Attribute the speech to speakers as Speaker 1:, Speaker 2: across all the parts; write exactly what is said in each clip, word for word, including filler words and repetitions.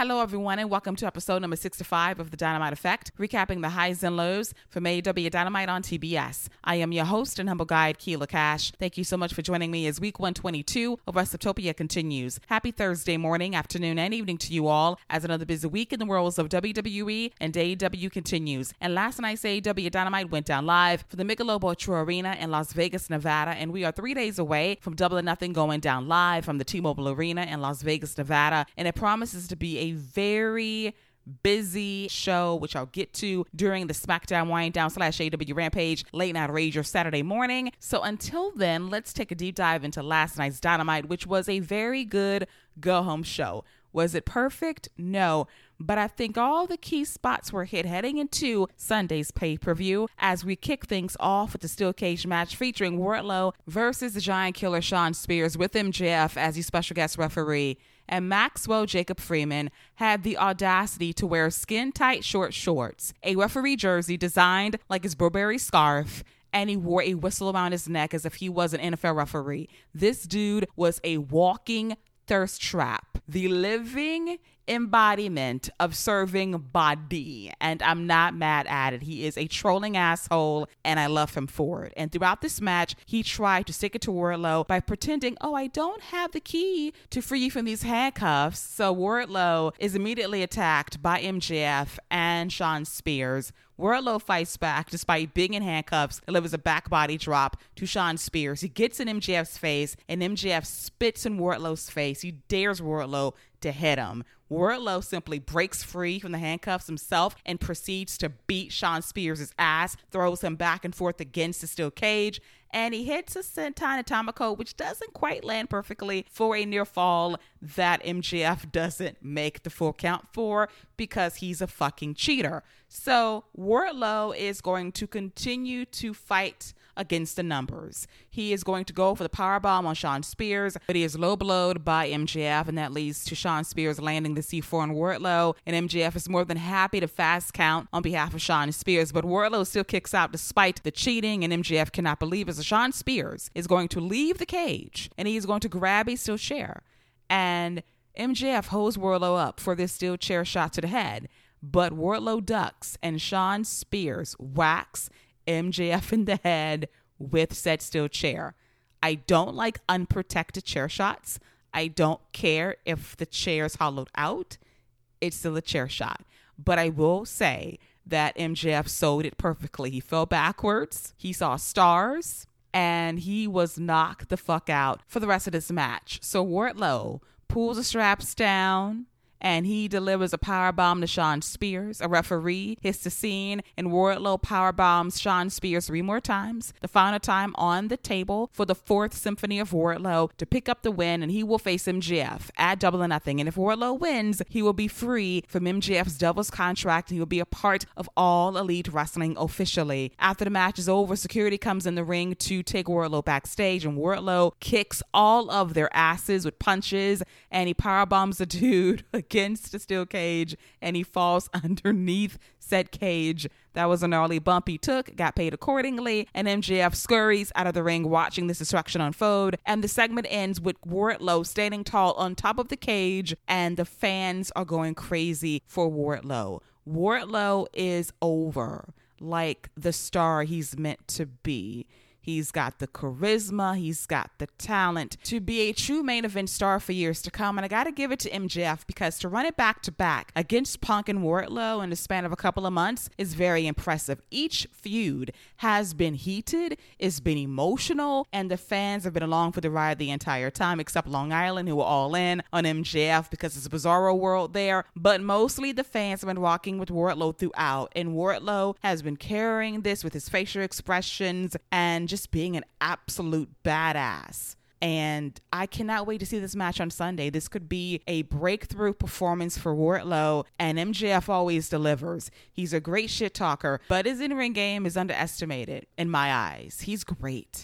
Speaker 1: Hello, everyone, and welcome to episode number sixty-five of The Dynamite Effect, recapping the highs and lows from A E W Dynamite on T B S. I am your host and humble guide, Keela Cash. Thank you so much for joining me as week one twenty-two of WrestleTopia continues. Happy Thursday morning, afternoon, and evening to you all as another busy week in the worlds of W W E and A E W continues. And last night's A E W Dynamite went down live for the Michelob Ultra Arena in Las Vegas, Nevada, and we are three days away from Double or Nothing going down live from the T-Mobile Arena in Las Vegas, Nevada, and it promises to be a very busy show, which I'll get to during the SmackDown Wind Down slash A E W Rampage Late Night Rager Saturday morning. So until then, let's take a deep dive into last night's Dynamite, which was a very good go-home show. Was it perfect? No. But I think all the key spots were hit heading into Sunday's pay-per-view as we kick things off with the steel cage match featuring Wardlow versus the Giant Killer Shawn Spears with M J F as the special guest referee. And Maxwell Jacob Freeman had the audacity to wear skin-tight short shorts, a referee jersey designed like his Burberry scarf, and he wore a whistle around his neck as if he was an N F L referee. This dude was a walking thirst trap, the living embodiment of serving body, and I'm not mad at it. He is a trolling asshole, and I love him for it. And throughout this match, he tried to stick it to Wardlow by pretending, oh, I don't have the key to free you from these handcuffs. So Wardlow is immediately attacked by M J F and Shawn Spears. Wardlow fights back despite being in handcuffs, delivers a back body drop to Shawn Spears. He gets in M J F's face, and M J F spits in Wardlow's face. He dares Wardlow to hit him. Wardlow simply breaks free from the handcuffs himself and proceeds to beat Shawn Spears' ass, throws him back and forth against the steel cage, and he hits a Senton Atomico, which doesn't quite land perfectly for a near fall that M J F doesn't make the full count for because he's a fucking cheater. So Wardlow is going to continue to fight against the numbers. He is going to go for the powerbomb on Shawn Spears, but he is low blowed by M J F, and that leads to Shawn Spears landing the C four on Wardlow, and M J F is more than happy to fast count on behalf of Shawn Spears, but Wardlow still kicks out despite the cheating, and M J F cannot believe it. So Shawn Spears is going to leave the cage, and he's going to grab a steel chair, and M J F holds Wardlow up for this steel chair shot to the head, but Wardlow ducks, and Shawn Spears whacks M J F in the head with said steel chair. I don't like unprotected chair shots. I don't care if the chair's hollowed out. It's still a chair shot. But I will say that M J F sold it perfectly. He fell backwards. He saw stars. And he was knocked the fuck out for the rest of this match. So Wardlow pulls the straps down, and he delivers a powerbomb to Shawn Spears. A referee hits the scene, and Wardlow powerbombs Shawn Spears three more times. The final time on the table for the fourth symphony of Wardlow to pick up the win, and he will face M J F at Double or Nothing. And if Wardlow wins, he will be free from M J F's Devil's contract, and he will be a part of All Elite Wrestling officially. After the match is over, security comes in the ring to take Wardlow backstage, and Wardlow kicks all of their asses with punches, and he powerbombs the dude against the steel cage, and he falls underneath said cage. That was a gnarly bump he took, got paid accordingly, and M J F scurries out of the ring watching this destruction unfold, and the segment ends with Wardlow standing tall on top of the cage, and the fans are going crazy for Wardlow. Wardlow is over like the star he's meant to be. He's got the charisma. He's got the talent to be a true main event star for years to come. And I got to give it to M J F because to run it back to back against Punk and Wardlow in the span of a couple of months is very impressive. Each feud has been heated, it's been emotional, and the fans have been along for the ride the entire time, except Long Island, who were all in on M J F because it's a bizarro world there. But mostly the fans have been rocking with Wardlow throughout. And Wardlow has been carrying this with his facial expressions and just being an absolute badass. And I cannot wait to see this match on Sunday. This could be a breakthrough performance for Wardlow, and M J F always delivers. He's a great shit talker, but his in-ring game is underestimated in my eyes. He's great.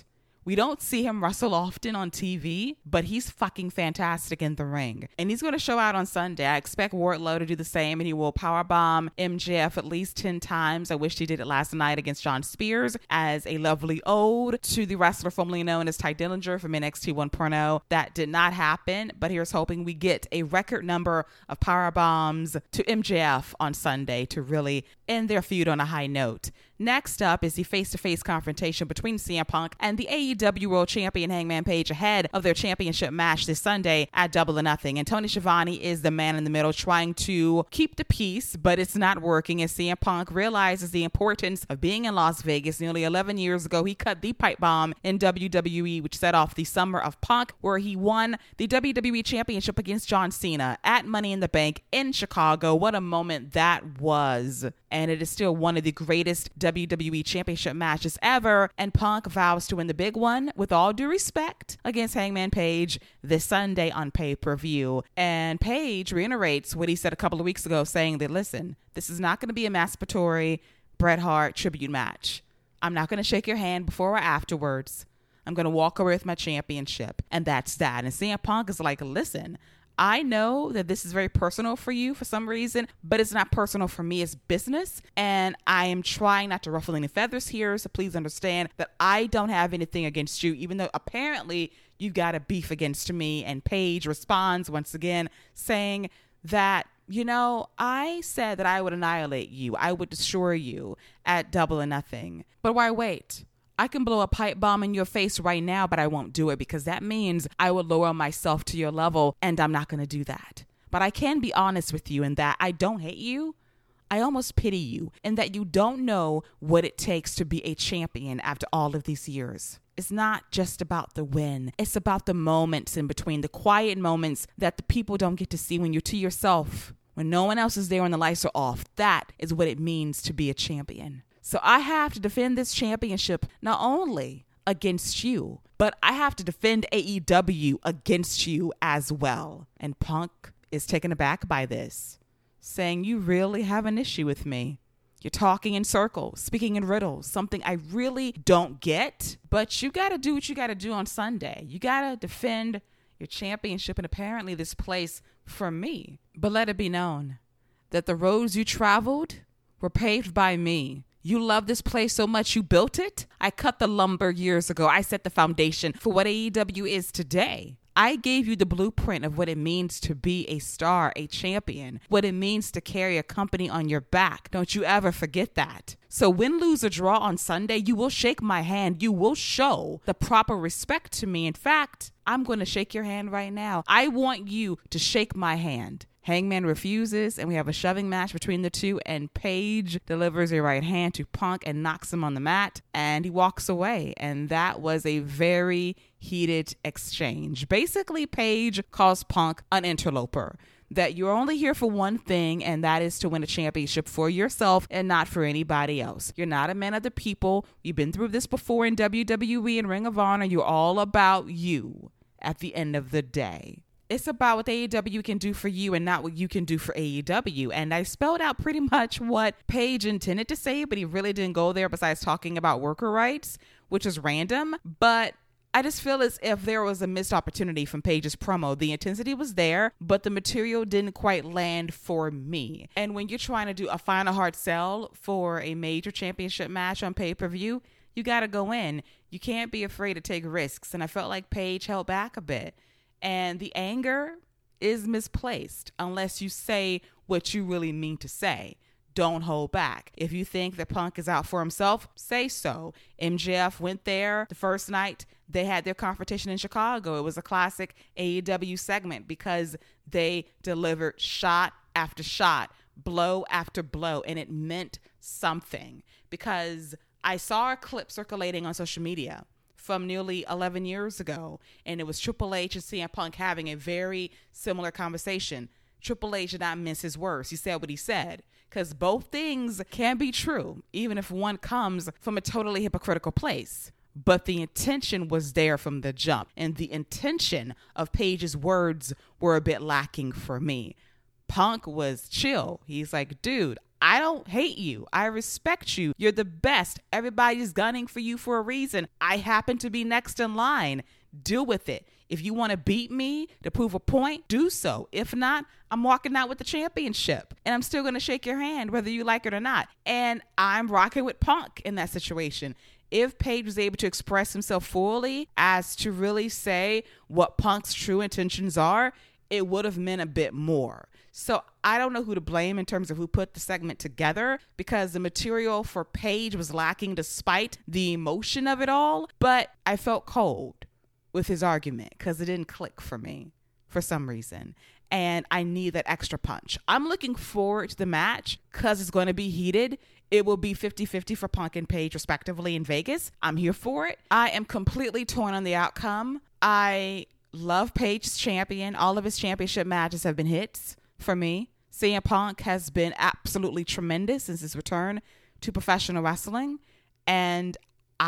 Speaker 1: We don't see him wrestle often on T V, but he's fucking fantastic in the ring. And he's going to show out on Sunday. I expect Wardlow to do the same, and he will powerbomb M J F at least ten times. I wish he did it last night against John Spears as a lovely ode to the wrestler formerly known as Ty Dillinger from N X T one point oh. That did not happen, but here's hoping we get a record number of powerbombs to M J F on Sunday to really end their feud on a high note. Next up is the face-to-face confrontation between C M Punk and the A E W World Champion Hangman Page ahead of their championship match this Sunday at Double or Nothing. And Tony Schiavone is the man in the middle trying to keep the peace, but it's not working as C M Punk realizes the importance of being in Las Vegas. Nearly eleven years ago, he cut the pipe bomb in W W E, which set off the summer of Punk, where he won the W W E Championship against John Cena at Money in the Bank in Chicago. What a moment that was. And it is still one of the greatest W W E Championship matches ever. And Punk vows to win the big one, with all due respect, against Hangman Page this Sunday on pay-per-view. And Page reiterates what he said a couple of weeks ago, saying that, listen, this is not going to be a masturbatory Bret Hart tribute match. I'm not going to shake your hand before or afterwards. I'm going to walk away with my championship. And that's that. And C M Punk is like, listen, I know that this is very personal for you for some reason, but it's not personal for me. It's business. And I am trying not to ruffle any feathers here. So please understand that I don't have anything against you, even though apparently you've got a beef against me. And Paige responds once again saying that, you know, I said that I would annihilate you. I would destroy you at Double or Nothing. But why wait? I can blow a pipe bomb in your face right now, but I won't do it because that means I will lower myself to your level, and I'm not going to do that. But I can be honest with you in that I don't hate you. I almost pity you in that you don't know what it takes to be a champion after all of these years. It's not just about the win. It's about the moments in between, the quiet moments that the people don't get to see when you're to yourself, when no one else is there and the lights are off. That is what it means to be a champion. So I have to defend this championship not only against you, but I have to defend A E W against you as well. And Punk is taken aback by this, saying, you really have an issue with me. You're talking in circles, speaking in riddles, something I really don't get. But you got to do what you got to do on Sunday. You got to defend your championship and apparently this place for me. But let it be known that the roads you traveled were paved by me. You love this place so much you built it. I cut the lumber years ago. I set the foundation for what A E W is today. I gave you the blueprint of what it means to be a star, a champion, what it means to carry a company on your back. Don't you ever forget that. So win, lose, or draw on Sunday, you will shake my hand. You will show the proper respect to me. In fact, I'm going to shake your hand right now. I want you to shake my hand. Hangman refuses, and we have a shoving match between the two, and Page delivers a right hand to Punk and knocks him on the mat, and he walks away. And that was a very heated exchange. Basically, Page calls Punk an interloper, that you're only here for one thing, and that is to win a championship for yourself and not for anybody else. You're not a man of the people. You've been through this before in W W E and Ring of Honor. You're all about you at the end of the day. It's about what A E W can do for you and not what you can do for A E W. And I spelled out pretty much what Page intended to say, but he really didn't go there besides talking about worker rights, which is random. But I just feel as if there was a missed opportunity from Page's promo. The intensity was there, but the material didn't quite land for me. And when you're trying to do a final hard sell for a major championship match on pay-per-view, you got to go in. You can't be afraid to take risks. And I felt like Page held back a bit. And the anger is misplaced unless you say what you really mean to say. Don't hold back. If you think that Punk is out for himself, say so. M J F went there the first night. They had their confrontation in Chicago. It was a classic A E W segment because they delivered shot after shot, blow after blow, and it meant something. Because I saw a clip circulating on social media from nearly eleven years ago, and it was Triple H and C M Punk having a very similar conversation. Triple H did not mince his words. He said what he said, because both things can be true, even if one comes from a totally hypocritical place. But the intention was there from the jump, and the intention of Page's words were a bit lacking for me. Punk was chill. He's like, dude, I don't hate you. I respect you. You're the best. Everybody's gunning for you for a reason. I happen to be next in line. Deal with it. If you want to beat me to prove a point, do so. If not, I'm walking out with the championship and I'm still going to shake your hand whether you like it or not. And I'm rocking with Punk in that situation. If Page was able to express himself fully as to really say what Punk's true intentions are, it would have meant a bit more. So I don't know who to blame in terms of who put the segment together, because the material for Page was lacking despite the emotion of it all. But I felt cold with his argument because it didn't click for me for some reason. And I need that extra punch. I'm looking forward to the match because it's going to be heated. It will be fifty-fifty for Punk and Page respectively in Vegas. I'm here for it. I am completely torn on the outcome. I love Page's champion. All of his championship matches have been hits for me. C M Punk has been absolutely tremendous since his return to professional wrestling. And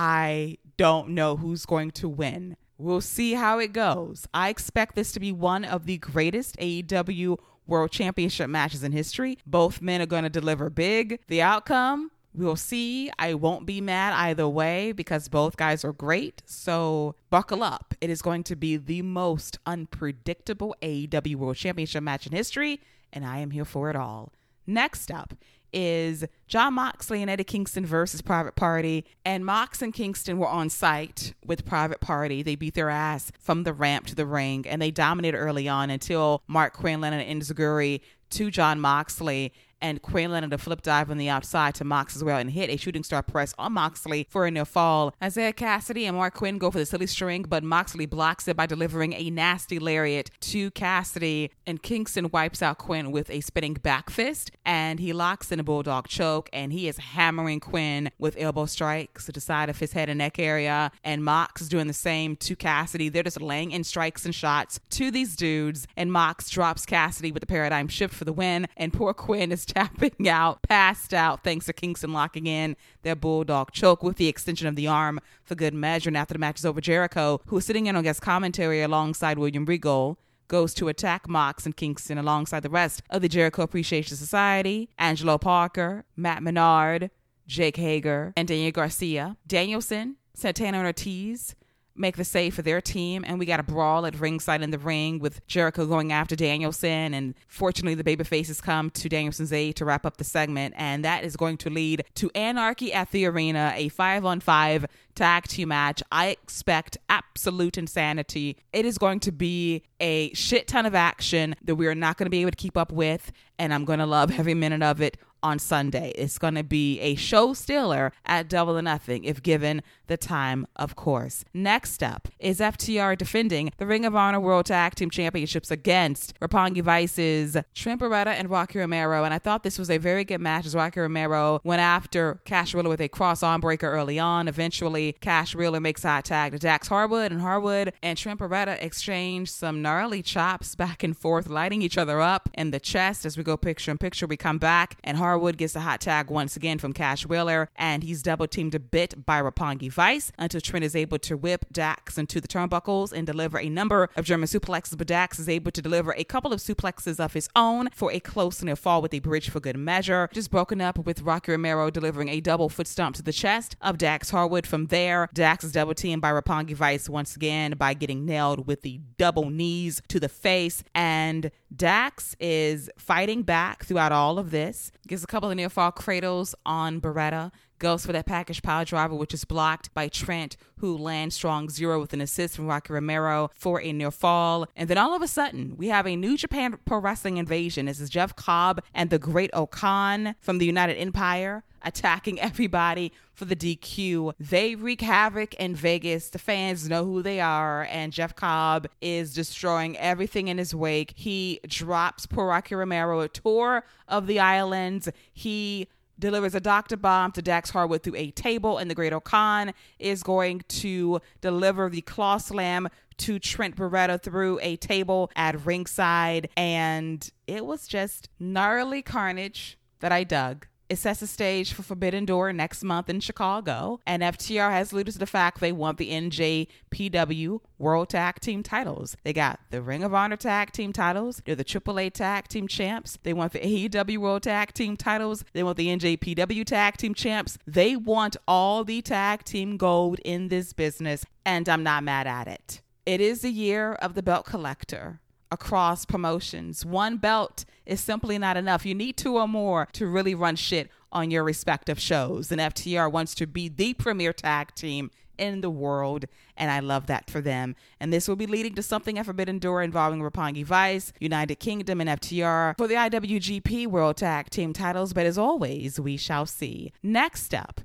Speaker 1: I don't know who's going to win. We'll see how it goes. I expect this to be one of the greatest A E W World Championship matches in history. Both men are going to deliver big. The outcome, we'll see. I won't be mad either way because both guys are great. So buckle up. It is going to be the most unpredictable A E W World Championship match in history, and I am here for it all. Next up is Jon Moxley and Eddie Kingston versus Private Party. And Mox and Kingston were on site with Private Party. They beat their ass from the ramp to the ring, and they dominated early on until Mark Quinlan and Enziguri to Jon Moxley. And Quinlan did a flip dive on the outside to Mox as well and hit a shooting star press on Moxley for a near fall. Isaiah Cassidy and Mark Quinn go for the silly string, but Moxley blocks it by delivering a nasty lariat to Cassidy. And Kingston wipes out Quinn with a spinning back fist, and he locks in a bulldog choke, and he is hammering Quinn with elbow strikes to the side of his head and neck area. And Mox is doing the same to Cassidy. They're just laying in strikes and shots to these dudes, and Mox drops Cassidy with the paradigm shift for the win, and poor Quinn is tapping out, passed out, thanks to Kingston locking in their bulldog choke with the extension of the arm for good measure. And after the match is over, Jericho, who is sitting in on guest commentary alongside William Regal, goes to attack Mox and Kingston alongside the rest of the Jericho Appreciation Society, Angelo Parker, Matt Menard, Jake Hager, and Daniel Garcia. Danielson, Santana and Ortiz make the save for their team, and we got a brawl at ringside in the ring with Jericho going after Danielson, and fortunately the babyfaces come to Danielson's aid to wrap up the segment, and that is going to lead to Anarchy at the Arena, a five on five tag team match. I expect absolute insanity. It is going to be a shit ton of action that we are not going to be able to keep up with, and I'm going to love every minute of it on Sunday. It's going to be a show stealer at Double or Nothing if given the time, of course. Next up is F T R defending the Ring of Honor World Tag Team Championships against Roppongi Vice's Trent Beretta and Rocky Romero. And I thought this was a very good match as Rocky Romero went after Cash Wheeler with a cross arm breaker early on. Eventually, Cash Wheeler makes a hot tag to Dax Harwood, and Harwood and Trent Beretta exchange some gnarly chops back and forth, lighting each other up in the chest. As we go picture in picture, we come back, and Harwood gets a hot tag once again from Cash Wheeler, and he's double teamed a bit by Roppongi Vice until Trent is able to whip Dax into the turnbuckles and deliver a number of German suplexes, but Dax is able to deliver a couple of suplexes of his own for a close near fall with a bridge for good measure. Just broken up with Rocky Romero delivering a double foot stomp to the chest of Dax Harwood. From there, Dax is double teamed by Roppongi Vice once again by getting nailed with the double knees to the face, and Dax is fighting back throughout all of this. Gives a couple of near fall cradles on Beretta. Goes for that package power driver, which is blocked by Trent, who lands strong zero with an assist from Rocky Romero for a near fall. And then all of a sudden, we have a New Japan Pro Wrestling invasion. This is Jeff Cobb and the Great Okan from the United Empire attacking everybody for the D Q. They wreak havoc in Vegas. The fans know who they are, and Jeff Cobb is destroying everything in his wake. He drops poor Rocky Romero a tour of the islands. He delivers a doctor bomb to Dax Harwood through a table, and the Great Okan is going to deliver the claw slam to Trent Beretta through a table at ringside. And it was just gnarly carnage that I dug. It sets the stage for Forbidden Door next month in Chicago, and F T R has alluded to the fact they want the N J P W World Tag Team titles. They got the Ring of Honor Tag Team titles. They're the triple A Tag Team champs. They want the A E W World Tag Team titles. They want the N J P W Tag Team champs. They want all the tag team gold in this business, and I'm not mad at it. It is the year of the belt collector. Across promotions, one belt is simply not enough. You need two or more to really run shit on your respective shows. And F T R wants to be the premier tag team in the world, and I love that for them. And this will be leading to something at Forbidden Door involving Roppongi Vice, United Kingdom, and F T R for the I W G P World Tag Team titles, but as always, we shall see. Next up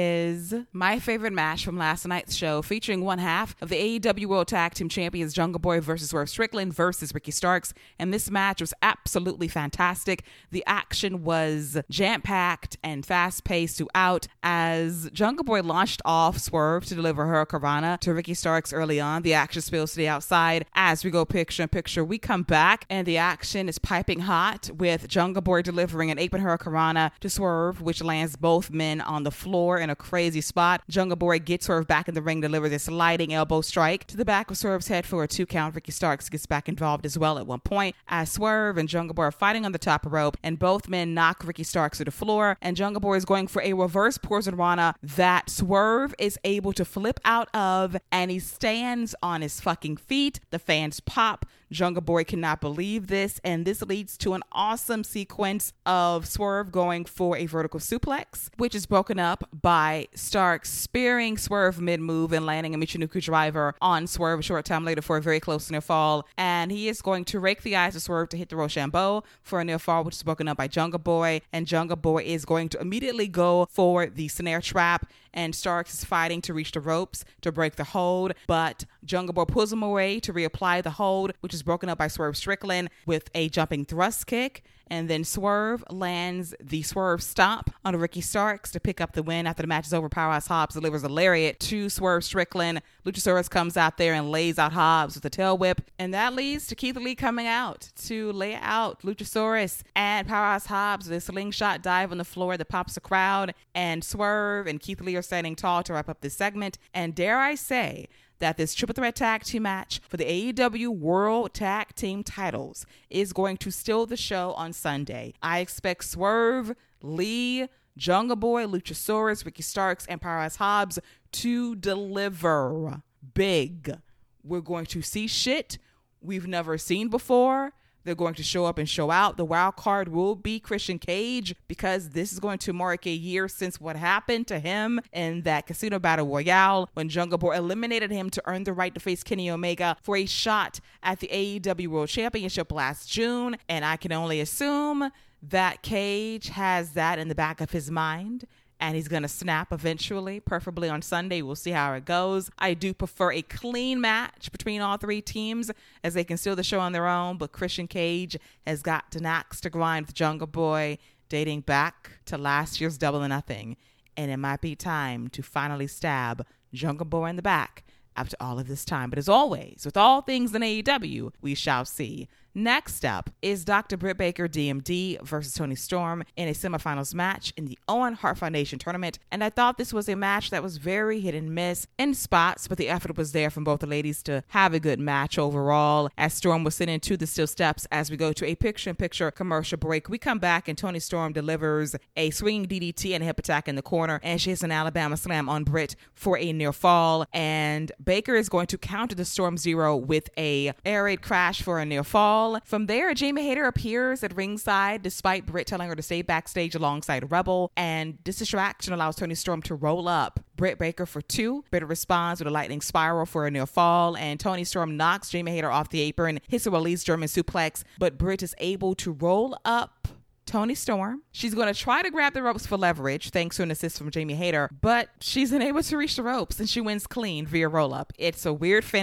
Speaker 1: is my favorite match from last night's show, featuring one half of the A E W World Tag Team Champions, Jungle Boy versus Swerve Strickland versus Ricky Starks, and this match was absolutely fantastic. The action was jam-packed and fast-paced throughout as Jungle Boy launched off Swerve to deliver Hurricanrana to Ricky Starks early on. The action spills to the outside. As we go picture in picture, we come back and the action is piping hot with Jungle Boy delivering an apron Hurricanrana to Swerve, which lands both men on the floor in a crazy spot. Jungle Boy gets Swerve back in the ring, delivers a sliding elbow strike to the back of Swerve's head for a two count. Ricky Starks gets back involved as well at one point as Swerve and Jungle Boy are fighting on the top rope, and both men knock Ricky Starks to the floor, and Jungle Boy is going for a reverse Porzanrana that Swerve is able to flip out of, and he stands on his fucking feet. The fans pop. Jungle Boy cannot believe this, and this leads to an awesome sequence of Swerve going for a vertical suplex, which is broken up by Starks spearing Swerve mid-move and landing a Michinoku driver on Swerve a short time later for a very close near fall, and he is going to rake the eyes of Swerve to hit the Rochambeau for a near fall, which is broken up by Jungle Boy, and Jungle Boy is going to immediately go for the snare trap, and Starks is fighting to reach the ropes to break the hold, but Jungle Boy pulls him away to reapply the hold, which is broken up by Swerve Strickland with a jumping thrust kick. And then Swerve lands the Swerve Stomp on Ricky Starks to pick up the win. After the match is over, Powerhouse Hobbs delivers a lariat to Swerve Strickland. Luchasaurus comes out there and lays out Hobbs with a tail whip. And that leads to Keith Lee coming out to lay out Luchasaurus and Powerhouse Hobbs with a slingshot dive on the floor that pops the crowd. And Swerve and Keith Lee are standing tall to wrap up this segment. And dare I say that this triple threat tag team match for the A E W World Tag Team titles is going to steal the show on Sunday. I expect Swerve, Lee, Jungle Boy, Luchasaurus, Ricky Starks, and Powerhouse Hobbs to deliver big. We're going to see shit we've never seen before. They're going to show up and show out. The wild card will be Christian Cage, because this is going to mark a year since what happened to him in that Casino Battle Royale when Jungle Boy eliminated him to earn the right to face Kenny Omega for a shot at the A E W World Championship last June. And I can only assume that Cage has that in the back of his mind, and he's going to snap eventually, preferably on Sunday. We'll see how it goes. I do prefer a clean match between all three teams as they can steal the show on their own, but Christian Cage has got an axe to grind with Jungle Boy dating back to last year's Double or Nothing, and it might be time to finally stab Jungle Boy in the back after all of this time. But as always, with all things in A E W, we shall see. Next up is Doctor Britt Baker, D M D, versus Toni Storm in a semifinals match in the Owen Hart Foundation tournament. And I thought this was a match that was very hit and miss in spots, but the effort was there from both the ladies to have a good match overall. As Storm was sent into the steel steps as we go to a picture-in-picture commercial break, we come back and Toni Storm delivers a swinging D D T and a hip attack in the corner, and she has an Alabama slam on Britt for a near fall. And Baker is going to counter the Storm Zero with a air raid crash for a near fall. From there, Jamie Hayter appears at ringside despite Britt telling her to stay backstage alongside Rebel, and this distraction allows Toni Storm to roll up Britt Baker for two. Britt responds with a lightning spiral for a near fall, and Toni Storm knocks Jamie Hayter off the apron, hits a release German suplex, but Britt is able to roll up Toni Storm. She's going to try to grab the ropes for leverage thanks to an assist from Jamie Hayter, but she's unable to reach the ropes and she wins clean via roll-up. It's a weird finish.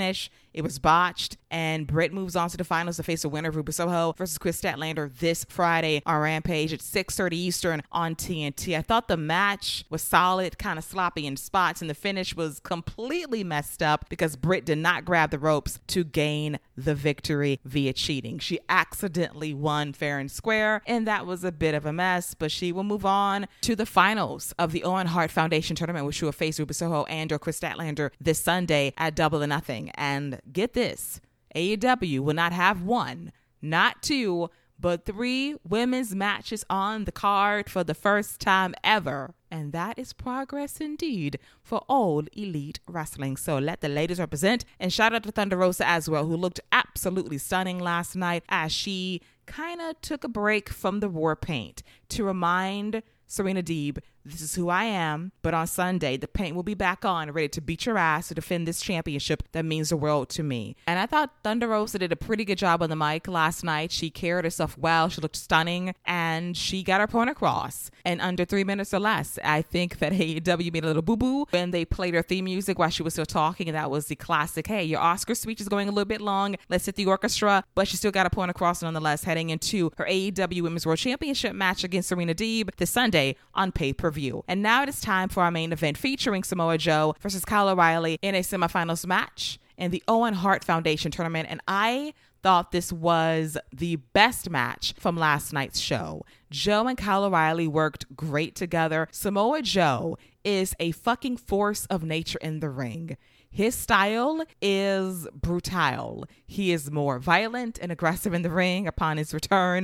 Speaker 1: It was botched, and Britt moves on to the finals to face the winner of Ruby Soho versus Chris Statlander this Friday on Rampage at six thirty Eastern on T N T. I thought the match was solid, kind of sloppy in spots, and the finish was completely messed up because Britt did not grab the ropes to gain the victory via cheating. She accidentally won fair and square, and that was a bit of a mess, but she will move on to the finals of the Owen Hart Foundation tournament, which she will face Ruby Soho and or Chris Statlander this Sunday at Double or Nothing. And get this, A E W will not have one, not two, but three women's matches on the card for the first time ever. And that is progress indeed for All Elite Wrestling. So let the ladies represent. And shout out to Thunder Rosa as well, who looked absolutely stunning last night as she kind of took a break from the war paint to remind Serena Deeb, this is who I am, but on Sunday, the paint will be back on, ready to beat your ass to defend this championship that means the world to me. And I thought Thunder Rosa did a pretty good job on the mic last night. She carried herself well. She looked stunning, and she got her point across in under three minutes or less. I think that A E W made a little boo-boo when they played her theme music while she was still talking, and that was the classic, hey, your Oscar speech is going a little bit long. Let's hit the orchestra. But she still got a point across nonetheless, heading into her A E W Women's World Championship match against Serena Deeb this Sunday on pay-per-view. And now it is time for our main event featuring Samoa Joe versus Kyle O'Reilly in a semifinals match in the Owen Hart Foundation tournament. And I thought this was the best match from last night's show. Joe and Kyle O'Reilly worked great together. Samoa Joe is a fucking force of nature in the ring. His style is brutal. He is more violent and aggressive in the ring upon his return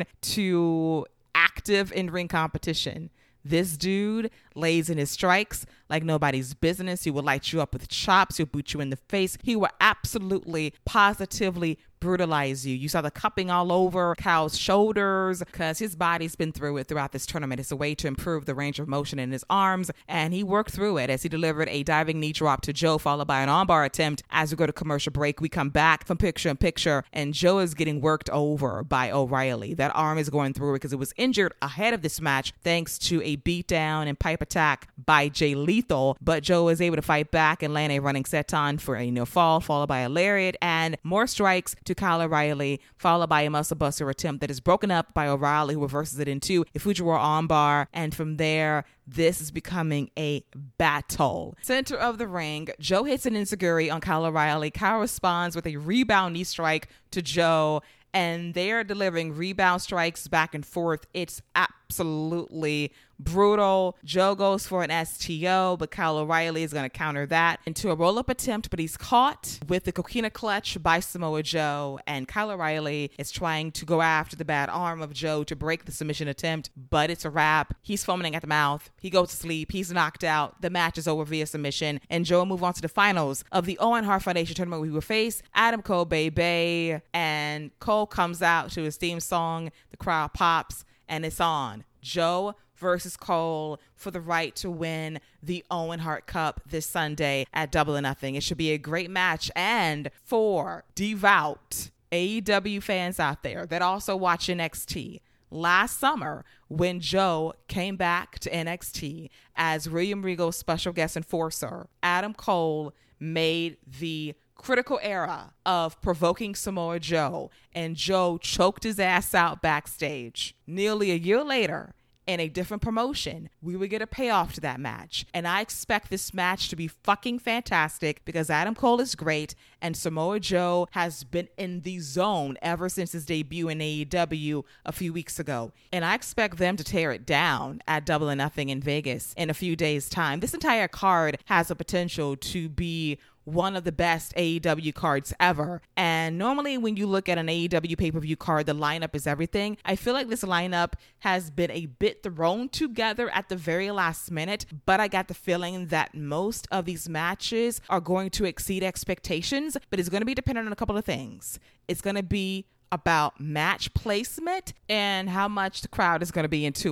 Speaker 1: to active in-ring competition. This dude lays in his strikes like nobody's business. He will light you up with chops. He'll boot you in the face. He will absolutely, positively brutalize you. You saw the cupping all over Kyle's shoulders because his body's been through it throughout this tournament. It's a way to improve the range of motion in his arms, and he worked through it as he delivered a diving knee drop to Joe, followed by an armbar attempt. As we go to commercial break, we come back from picture in picture, and Joe is getting worked over by O'Reilly. That arm is going through it because it was injured ahead of this match thanks to a beatdown and pipe attack by Jay Lethal, but Joe is able to fight back and land a running senton for a near fall, followed by a lariat and more strikes to Kyle O'Reilly, followed by a muscle buster attempt that is broken up by O'Reilly, who reverses it into a Fujiwara armbar, and from there, this is becoming a battle. Center of the ring, Joe hits an enziguri on Kyle O'Reilly. Kyle responds with a rebound knee strike to Joe, and they're delivering rebound strikes back and forth. It's absolutely brutal. Joe goes for an S T O, but Kyle O'Reilly is going to counter that into a roll-up attempt, but he's caught with the coquina clutch by Samoa Joe, and Kyle O'Reilly is trying to go after the bad arm of Joe to break the submission attempt, but it's a wrap. He's foaming at the mouth. He goes to sleep. He's knocked out. The match is over via submission, and Joe will move on to the finals of the Owen Hart Foundation tournament. We will face Adam Cole, Baby, and Cole comes out to his theme song. The crowd pops, and it's on. Joe versus Cole for the right to win the Owen Hart Cup this Sunday at Double or Nothing. It should be a great match. And for devout A E W fans out there that also watch N X T, last summer when Joe came back to N X T as William Regal's special guest enforcer, Adam Cole made the critical era of provoking Samoa Joe, and Joe choked his ass out backstage. Nearly a year later, in a different promotion, we would get a payoff to that match. And I expect this match to be fucking fantastic because Adam Cole is great and Samoa Joe has been in the zone ever since his debut in A E W a few weeks ago. And I expect them to tear it down at Double or Nothing in Vegas in a few days' time. This entire card has the potential to be one of the best A E W cards ever. And normally when you look at an A E W pay-per-view card, the lineup is everything. I feel like this lineup has been a bit thrown together at the very last minute, but I got the feeling that most of these matches are going to exceed expectations, but it's going to be dependent on a couple of things. It's going to be about match placement and how much the crowd is going to be into it.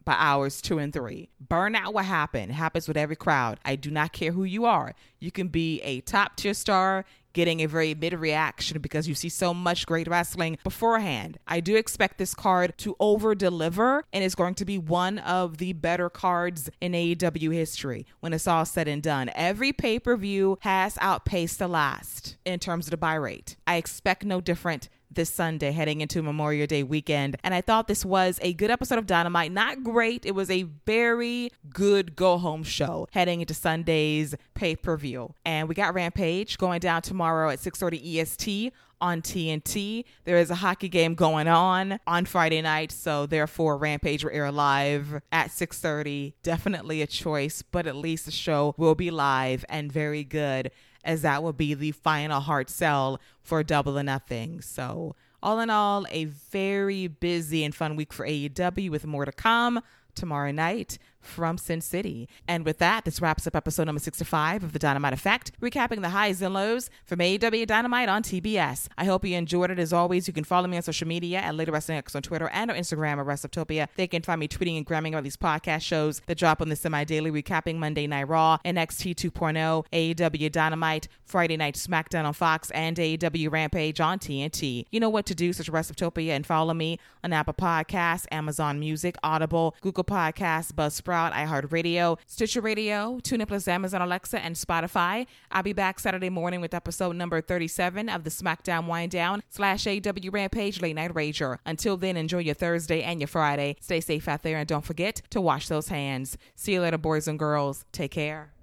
Speaker 1: by hours two and three. Burnout will happen. It happens with every crowd. I do not care who you are. You can be a top tier star getting a very mid reaction because you see so much great wrestling beforehand. I do expect this card to over deliver, and it's going to be one of the better cards in A E W history when it's all said and done. Every pay-per-view has outpaced the last in terms of the buy rate. I expect no different this Sunday heading into Memorial Day weekend. And I thought this was a good episode of Dynamite. Not great. It was a very good go-home show heading into Sunday's pay-per-view. And we got Rampage going down tomorrow at six thirty E S T on T N T. There is a hockey game going on on Friday night, so therefore Rampage will air live at six thirty. Definitely a choice, but at least the show will be live and very good, as that will be the final hard sell for Double or Nothing. So all in all, a very busy and fun week for A E W with more to come tomorrow night from Sin City. And with that, this wraps up episode number sixty-five of The Dynamite Effect, recapping the highs and lows from A E W Dynamite on T B S. I hope you enjoyed it. As always, you can follow me on social media at Later Wrestling X on Twitter and on Instagram at WrestleTopia. They can find me tweeting and gramming about these podcast shows that drop on the semi-daily, recapping Monday Night Raw, N X T two point oh, A E W Dynamite, Friday Night SmackDown on Fox, and A E W Rampage on T N T. You know what to do. Search WrestleTopia and follow me on Apple Podcasts, Amazon Music, Audible, Google Podcasts, Buzzsprout, iHeartRadio, Stitcher Radio, TuneIn Plus, Amazon Alexa, and Spotify. I'll be back Saturday morning with episode number thirty-seven of the SmackDown Wind Down slash A E W Rampage Late Night Rager. Until then, enjoy your Thursday and your Friday. Stay safe out there, and don't forget to wash those hands. See you later, boys and girls. Take care.